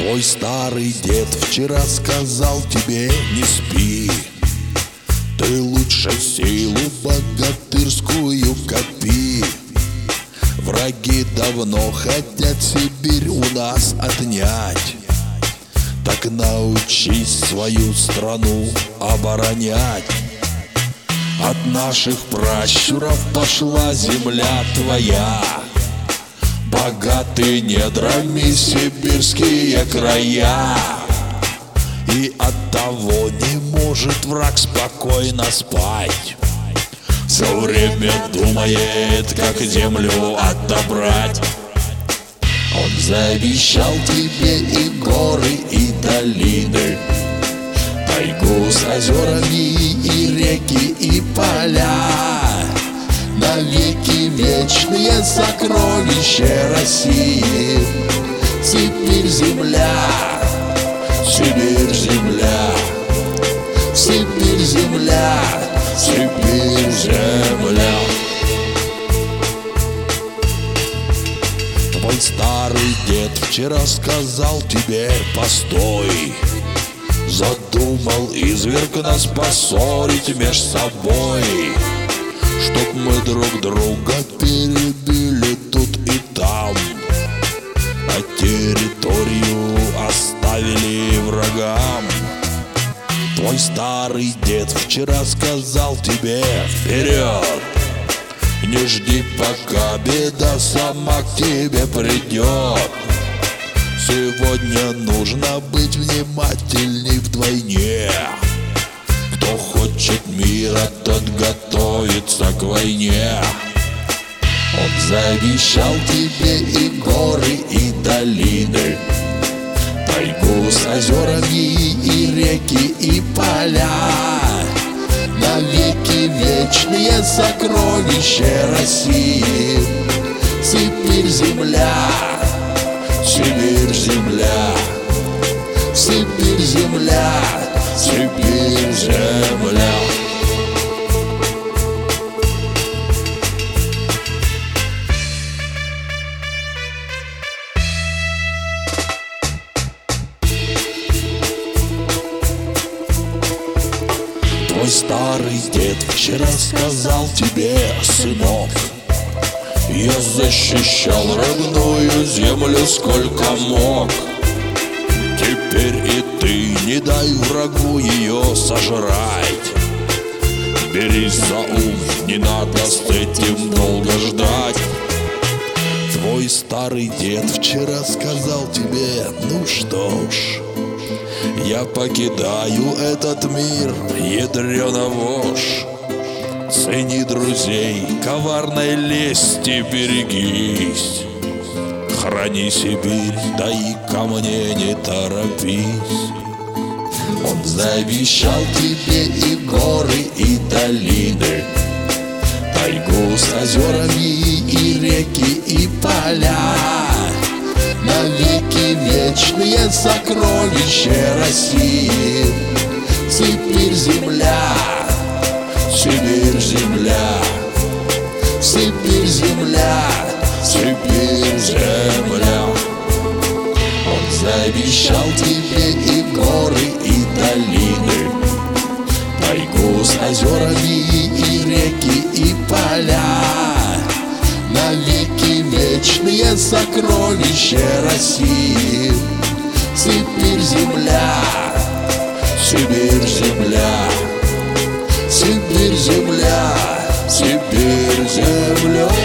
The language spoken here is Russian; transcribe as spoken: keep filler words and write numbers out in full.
Твой старый дед вчера сказал тебе: не спи, ты лучше силу богатырскую копи. Враги давно хотят Сибирь у нас отнять, так научись свою страну оборонять. От наших пращуров пошла земля твоя, богаты недрами сибирские края. И оттого не может враг спокойно спать, все время думает, как землю отобрать. Он завещал тебе и горы, и долины, тайгу с озерами, и реки, и поля, навеки вечные сокровища России. Сибирь земля, Сибирь земля, Сибирь земля, Сибирь земля. Твой старый дед вчера сказал тебе: постой, задумал изверг нас поссорить меж собой, чтоб мы друг друга перебили тут и там, а территорию оставили врагам. Твой старый дед вчера сказал тебе: вперед, не жди, пока беда сама к тебе придет. Сегодня нужно быть внимательней вдвойне. Кто хочет мира, тот готовится к войне. Он завещал тебе и горы, и долины, тайгу с озерами, и реки, и поля, навеки вечные сокровища России. Сибирь земля, Сибирь земля, Сибирь земля, Сибирь земля. Твой старый дед вчера сказал тебе: сынок, я защищал родную землю сколько мог. Теперь и ты не дай врагу ее сожрать. Берись за ум, не надо с этим долго ждать. Твой старый дед вчера сказал тебе: ну что ж, я покидаю этот мир, ядрёна вошь. Цени друзей, коварной лести берегись. Храни Сибирь, да и ко мне не торопись. Он завещал тебе и горы, и долины, тайгу с озерами, и реки, и поля, навеки вечные сокровища России. Сибирь земля, Сибирь земля, Сибирь земля, Сибирь земля. Он завещал тебе и горы, и долины, тайгу с озерами, и реки, и поля, навеки вечные сокровища России. Сибирь земля, Сибирь земля, Сибирь земля, Сибирь земля.